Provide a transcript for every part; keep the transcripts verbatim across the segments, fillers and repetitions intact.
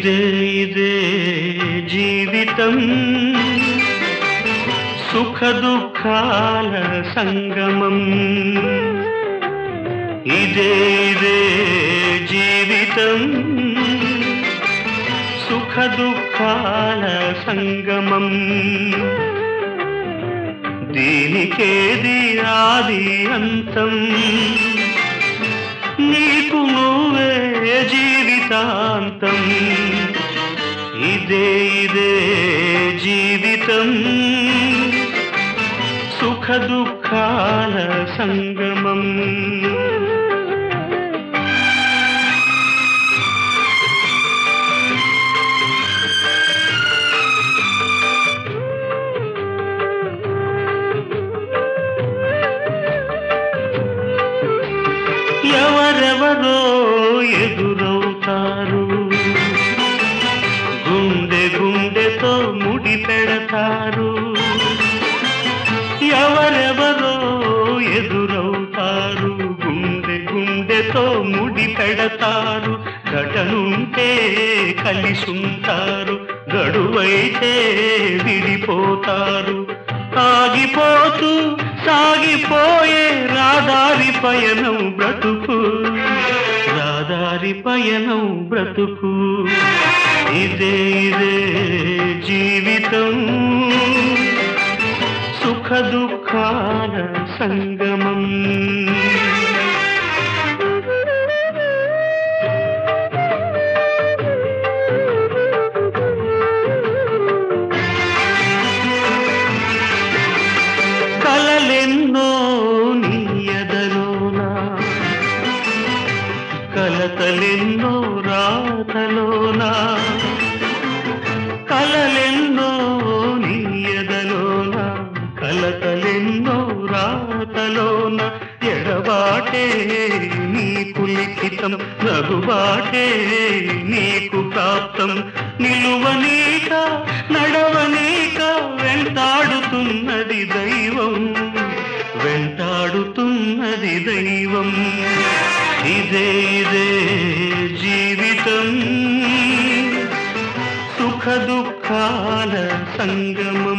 ఇదే ఇదే జీవితం సుఖ దుఃఖాల సంగమం. ఇదే ఇదే జీవితం సుఖ దుఃఖాల సంగమం. దీనికేది ఆది అంతం, నీకు నువ్వే జీవితాంతం. ఇదే ఇదే జీవితం సుఖ దుఃఖాల సంగమం. ఎవరెవరో ఎదురవుతారు, గుండె గుండెతో ముడి పెడతారు. ఎవరెవరో ఎదురవుతారు, గుండె గుండెతో ముడి పెడతారు. గడనుంటే కలిసుంటారు, గడువైతే విడిపోతారు. ఆగిపోతూ సాగిపోయే రాదారి పయనం బ్రతుకు, రాదారి పయనం బ్రతుకు. ఇదే ఇదే జీవితం సుఖ దుఃఖాల సంగమం. కలలెన్నో నీ ఎదలోనా, కలతలెన్నో రాతలోనా. కలలెన్నో నీ ఎదలోనా, కలతలెన్నో రాతలోన. ఎడబాటే నీకు లిఖితం, నగుబాటే నీకు ప్రాప్తం. నిలువనీక నడవనీక వెంటాడుతున్నది దైవం, వెంటాడుతున్నది దైవం. ఇదే ఇదే జీవితం సుఖ దుఃఖాల సంగమం.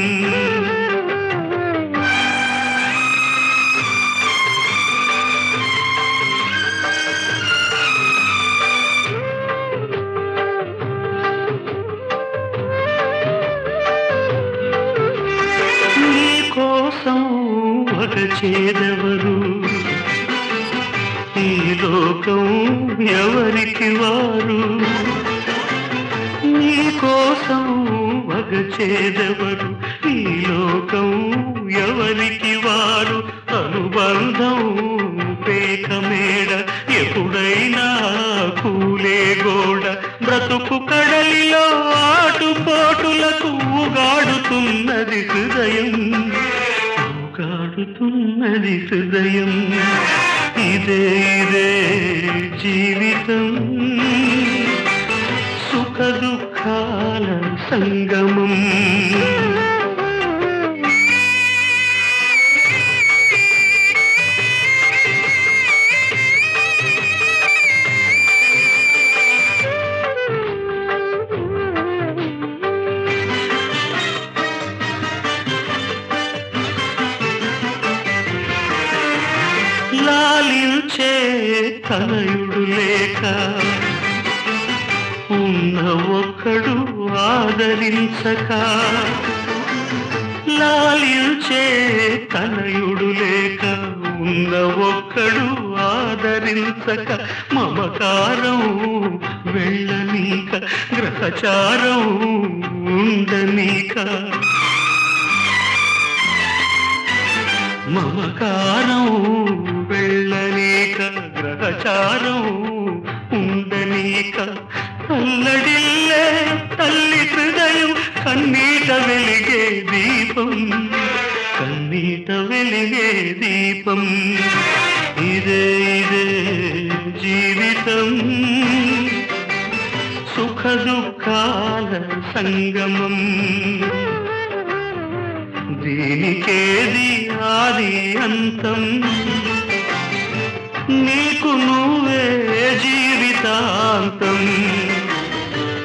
కోసం ఒక చేదెవరు, ఈ లోకం ఎవరికి వారు. నీ కోసం ఒక చేదెవరు, ఈ లోకం ఎవరికి వారు. అనుబంధం పేక మేడ, ఎప్పుడైనా కూలే గోడ. బ్రతుకు కడలిలో ఆటుపోటులకు ఊగాడుతున్నది హృదయం, ఊగాడుతున్నది హృదయం. ఇదే ఇదే జీవితం సుఖ దుఃఖాల సంగమం. లాలించే తనయుడు లేక, ఉన్న ఒక్కడు ఆదరించక. లాలించే తనయుడు లేక, ఉన్న ఒక్కడు ఆదరించక. మమకారం వెళ్ళనీక, గ్రహచారం ఉండనీక. మమకారం వెళ్ళనీక, గ్రహచారం ఉండనీక. అల్లడిల్లే తల్లి హృదయం, కన్నీట వెలిగే దీపం, కన్నీట వెలిగే దీపం. ఇదే ఇదే జీవితం సుఖ దుఃఖాల సంగమం. దీనికేది ఆది అంతం, నీకు నువ్వే జీవితాంతం.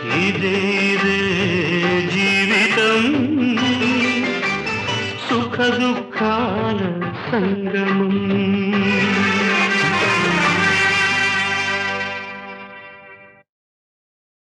సంగమం.